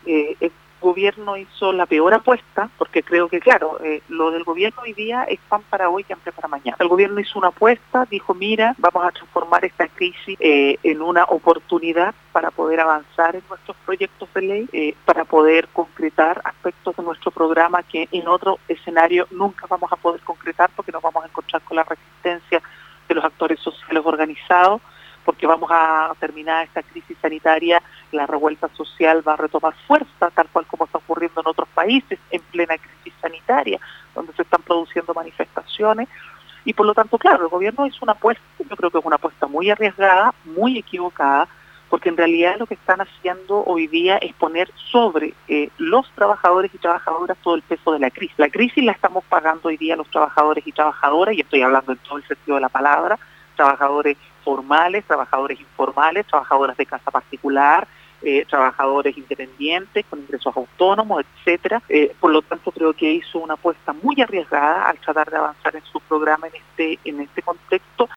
el gobierno hizo la peor apuesta, porque creo que, claro, lo del gobierno hoy día es pan para hoy y hambre para mañana. El gobierno hizo una apuesta, dijo, mira, vamos a transformar esta crisis en una oportunidad para poder avanzar en nuestros proyectos de ley, para poder concretar aspectos de nuestro programa que en otro escenario nunca vamos a poder concretar porque nos vamos a encontrar con la resistencia de los actores sociales organizados, porque vamos a terminar esta crisis sanitaria, la revuelta social va a retomar fuerza, tal cual como está ocurriendo en otros países, en plena crisis sanitaria, donde se están produciendo manifestaciones, y por lo tanto, claro, el gobierno hizo una apuesta, yo creo que es una apuesta muy arriesgada, muy equivocada, porque en realidad lo que están haciendo hoy día es poner sobre los trabajadores y trabajadoras todo el peso de la crisis. La crisis la estamos pagando hoy día los trabajadores y trabajadoras, y estoy hablando en todo el sentido de la palabra, trabajadores formales, trabajadores informales, trabajadoras de casa particular, trabajadores independientes con ingresos autónomos, etcétera. Por lo tanto, creo que hizo una apuesta muy arriesgada al tratar de avanzar en su programa en este contexto.